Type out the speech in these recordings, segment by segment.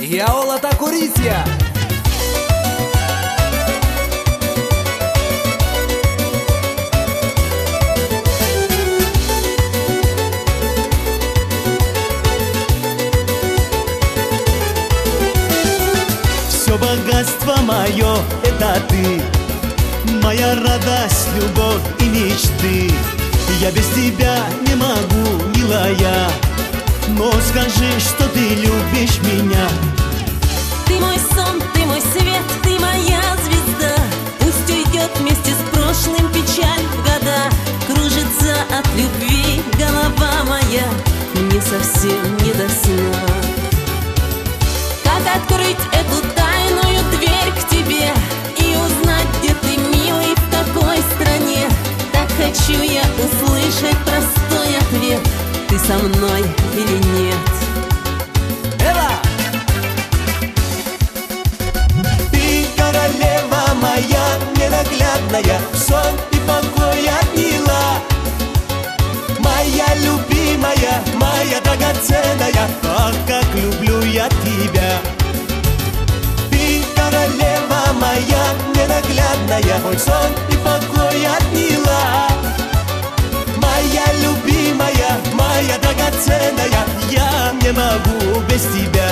Яолата Курисия. Все богатство мое — это ты, моя радость, любовь и мечты. Я без тебя не могу, милая, но скажи, что ты любишь меня. Ты мой сон, ты мой свет, ты моя звезда. Пусть уйдет вместе с прошлым печаль в года. Кружится от любви голова моя, мне совсем не до сна. Как открыть эту тайную дверь к тебе и узнать, где ты, милый, в какой стране? Так хочу я услышать простой ответ: ты со мной или нет? Ты королева моя ненаглядная, сон и покой отняла. Моя любимая, моя драгоценная, ах, как люблю я тебя. Ты королева моя ненаглядная, мой сон и покой отняла. Моя любимая, моя драгоценная, я не могу без тебя.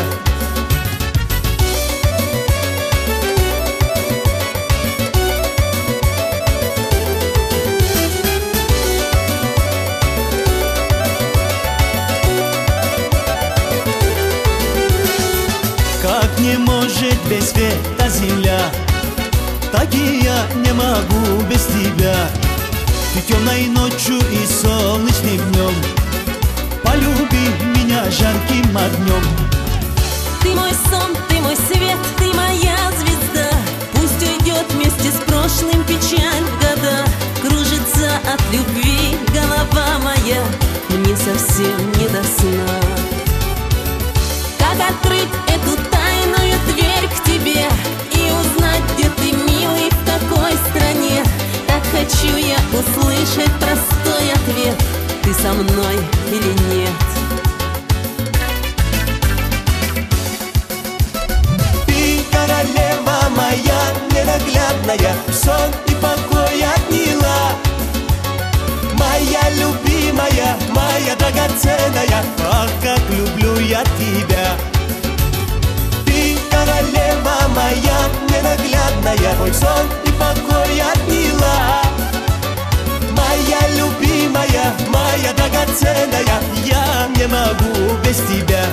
Как не может без света земля, так и я не могу без тебя. Ты темной ночью и солнечным днем, полюби меня жарким огнем. Ты мой сон, ты мой свет, ты моя звезда. Пусть уйдет вместе с прошлым печаль в года. Кружится от любви голова моя, мне совсем не до сна. Как открыть эту тайную дверь к тебе и узнать, где ты, милый, в какой стране? Так хочу я услышать простой ответ: ты со мной или нет? Ты королева моя ненаглядная, сон и покой отняла. Моя любимая, моя драгоценная, ах, как люблю я тебя. Ты королева моя ненаглядная, мой сон и покой отняла. Моя любимая, моя драгоценная, я не могу без тебя.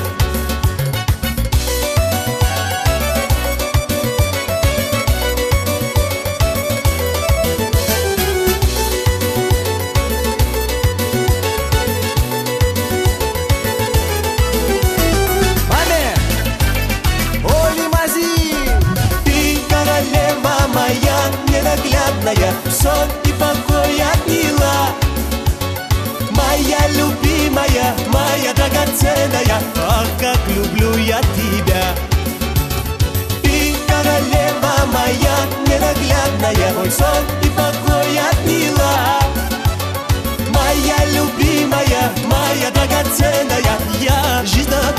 Ненаглядная, сон и покой отняла. Моя любимая, моя драгоценная, ах, как люблю я тебя. Ты королева моя ненаглядная, мой сон и покой отняла. Моя любимая, моя драгоценная, я жизнь